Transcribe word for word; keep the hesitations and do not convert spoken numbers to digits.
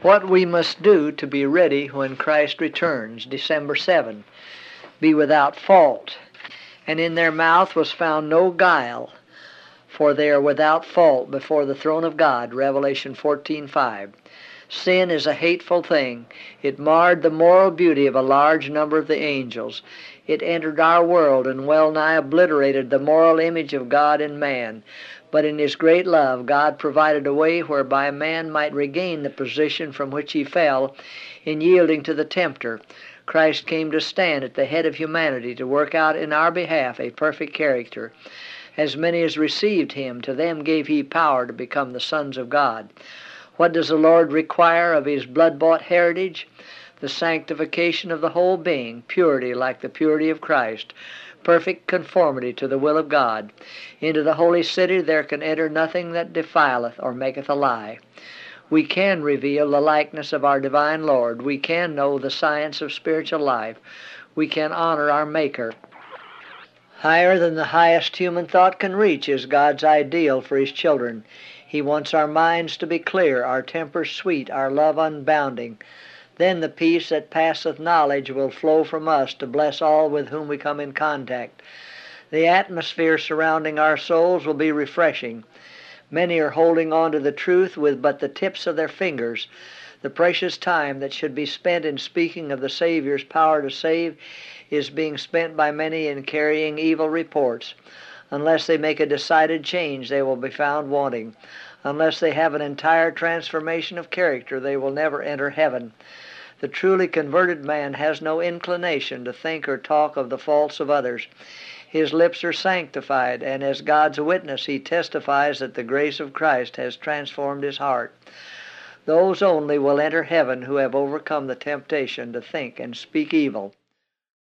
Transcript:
What we must do to be ready when Christ returns, December seventh. Be without fault. And in their mouth was found no guile, for they are without fault before the throne of God, Revelation fourteen five. Sin is a hateful thing. It marred the moral beauty of a large number of the angels. It entered our world and well nigh obliterated the moral image of God in man. But in His great love, God provided a way whereby man might regain the position from which he fell in yielding to the tempter. Christ came to stand at the head of humanity to work out in our behalf a perfect character. As many as received Him, to them gave He power to become the sons of God. What does the Lord require of His blood-bought heritage? The sanctification of the whole being, purity like the purity of Christ, perfect conformity to the will of God. Into the holy city there can enter nothing that defileth or maketh a lie. We can reveal the likeness of our divine Lord. We can know the science of spiritual life. We can honor our Maker. Higher than the highest human thought can reach is God's ideal for His children. He wants our minds to be clear, our tempers sweet, our love unbounding. Then the peace that passeth knowledge will flow from us to bless all with whom we come in contact. The atmosphere surrounding our souls will be refreshing. Many are holding on to the truth with but the tips of their fingers. The precious time that should be spent in speaking of the Savior's power to save is being spent by many in carrying evil reports. Unless they make a decided change, they will be found wanting. Unless they have an entire transformation of character, they will never enter heaven. The truly converted man has no inclination to think or talk of the faults of others. His lips are sanctified, and as God's witness he testifies that the grace of Christ has transformed his heart. Those only will enter heaven who have overcome the temptation to think and speak evil.